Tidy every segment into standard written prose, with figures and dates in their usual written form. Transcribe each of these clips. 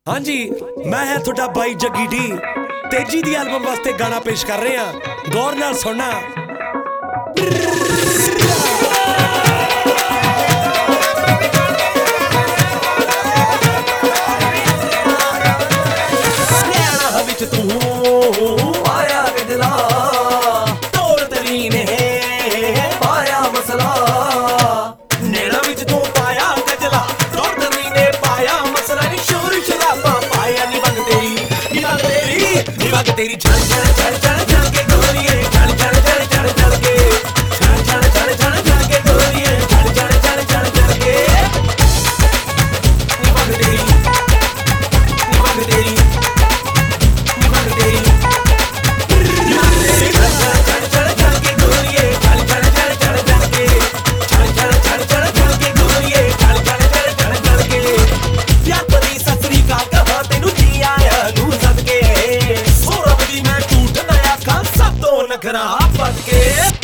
हाँ जी, मैं है थोड़ा बाई जग्गी डी। तेजी दी एल्बम वास्ते गाना पेश कर रहे हैं, गौर नाल सुनना। तेरी चल चल चल चल चल के गोरिये चल चल चल चल चल के चल चल चल चल चल के गोरिये चल चल चल चल चल के निभाग तेरी निभाग तेरी निभाग तेरी चल चल चल चल के गोरिये चल चल चल चल चल के चल चल चल चल चल के गोरिये चल चल चल चल चल के प्यार भरी सत श्री अकाल कहा तेनू जी आया नू सदके नखरा पट के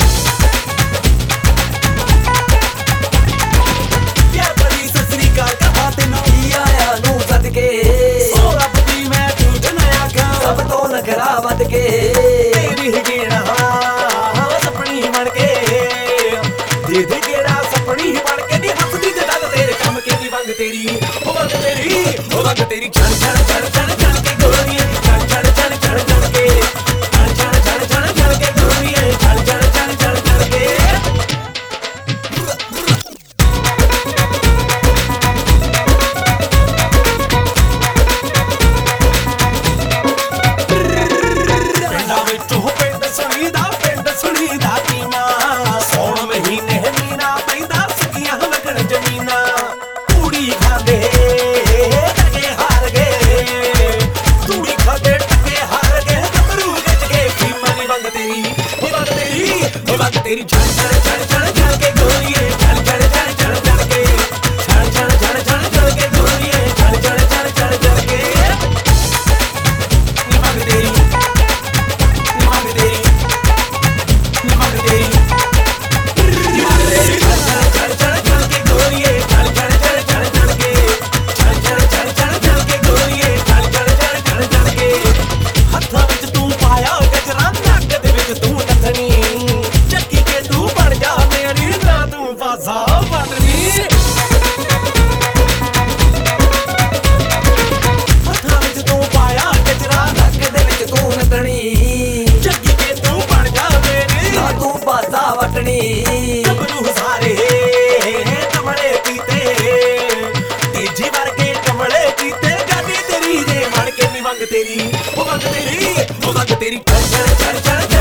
प्यार भरी सत श्री अकाल कहा तेनू जी आया नू सदके ओ रब दी मैं झूठ ना आखां सब तो नखरा वध के तेरी गेड़ा सपनी बन के दे गेड़ा सपनी बन के नी हंसदी ते दल तेरे कम के नी वंग तेरी ओ वंग तेरी चल चल चल चल चल के गोरिये चल चल चल चल चल के तेरी चल चल चल चल चल के गोरिये चल चल चल चल चल के चल चल चल चल चल के गोरिये चल चल चल चल चल के निभाग तेरी निभाग तेरी निभाग तेरी चल चल चल चल चल के गोरिये चल चल चल चल चल के चल चल चल चल चल के गोरिये चल चल चल चल चल के हत्थां विच तू पाया गजरा नक दे विच तू नथनी तेरी वो वंग तेरी चल चल चल चल